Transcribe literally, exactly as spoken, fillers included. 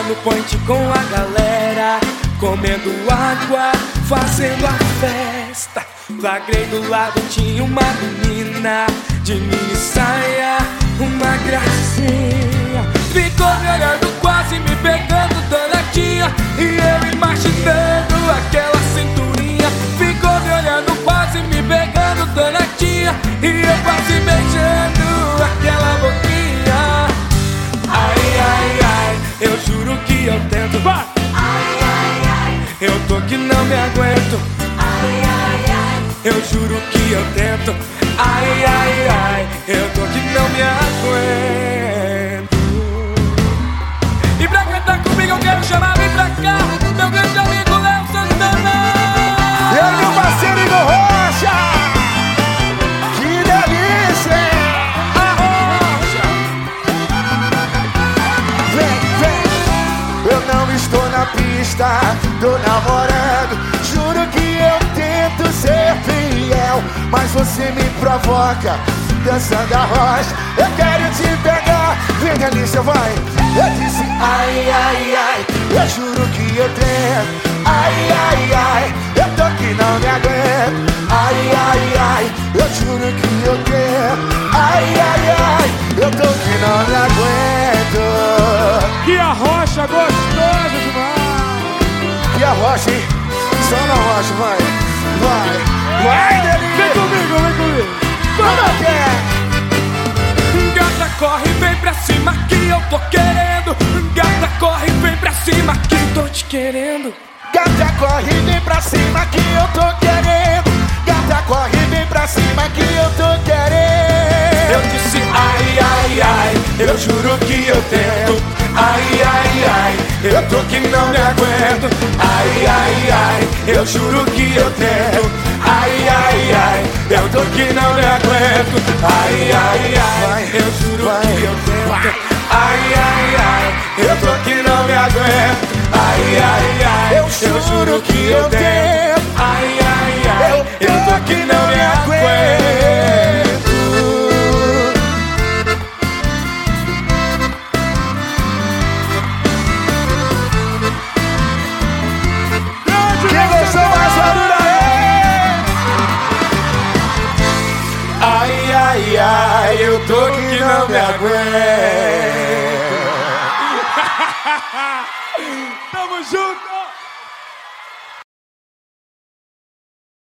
no point com a galera, comendo água, fazendo a festa. Flagrei do lado, tinha uma menina de mini saia, uma gracinha. Ficou me olhando, quase me pegando, danadinha, e eu imaginando aquela cinturinha. Ficou me olhando, quase me pegando, danadinha, e eu quase beijando aquela boquinha. Ai, ai, ai, eu juro que eu tento. Vai! Ai, ai, ai, eu tô que não me aguento. Ai, ai, ai, eu juro que eu tento. Ai, ai, ai, eu tô que não me aguento. E pra cantar comigo eu quero chamar, vem pra cá, meu grande amigo Léo Santana. E aí, meu parceiro Igor Rocha, que delícia! A Rocha. Vem, vem. Eu não estou na pista, tô namorando. Juro que eu tento ser fiel, mas você me provoca, dançando a rocha. Eu quero te pegar, vem delícia, vai. Eu disse ai, ai, ai, eu juro que eu tento. Ai, ai, ai, eu tô que não me aguento. Ai, ai, ai, eu juro que eu tento. Ai, ai, ai, eu tô que não me aguento. Que a rocha gostosa demais. Que a rocha, hein? Só na rocha, vai. Vai, vai, delícia. Vem comigo, vem comigo. Como é que é? Gata, corre, vem pra cima que eu tô querendo. Gata, corre, vem pra cima que eu tô te querendo. Gata, corre, vem pra cima que eu tô querendo. Gata, corre, vem pra cima que eu tô querendo. Eu disse ai, ai, ai, eu juro que eu tento. Ai, ai, ai, eu tô que não me aguento. Ai, ai, ai, eu juro que eu tento. Ai, ai, ai, eu tô que não me aguento. Ai, ai, ai, eu juro que eu tento. Ai, ai, ai, eu tô que não me aguento. Ai, ai, ai, eu juro que eu tento. Ai, ai, ai, eu tô que não me aguento. Quem gostou mais barulho aí? Ai, ai, ai, eu tô que não me aguento. Tamo junto!